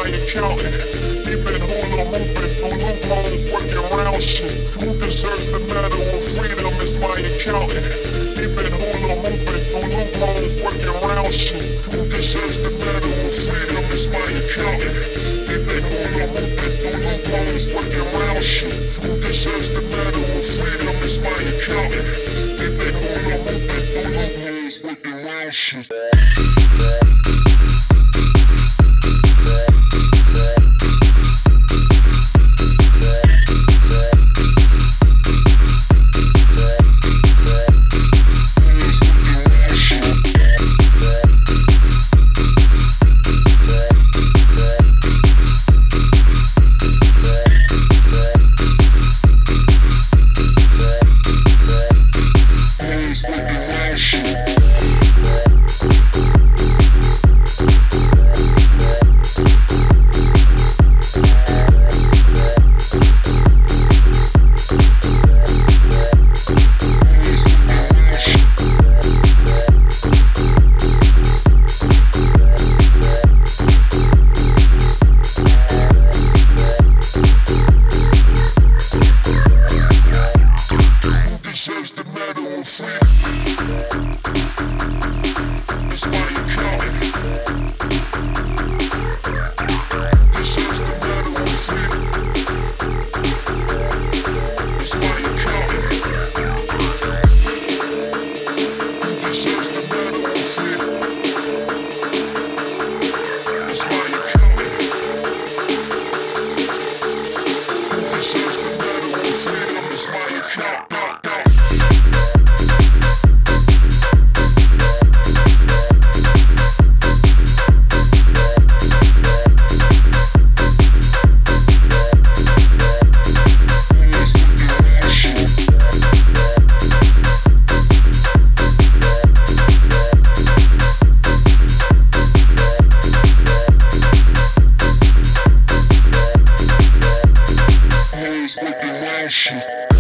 my accountant. He been hooping through loopholes, working around shit. Who deserves the medal of freedom? It's my accountant. He been hooping through loopholes, working around shit. Who deserves the medal of freedom? It's my accountant. He been hooping through loopholes, working around shit. Who deserves the medal of freedom? It's my accountant. He been hooping through loopholes, working around shit. Deserves the medal of freedom. It's my accountant. Deserves the medal of freedom. It's my accountant. Deserves the medal of freedom. It's my accountant. Deserves the medal of freedom. It's my accountant. With the shit.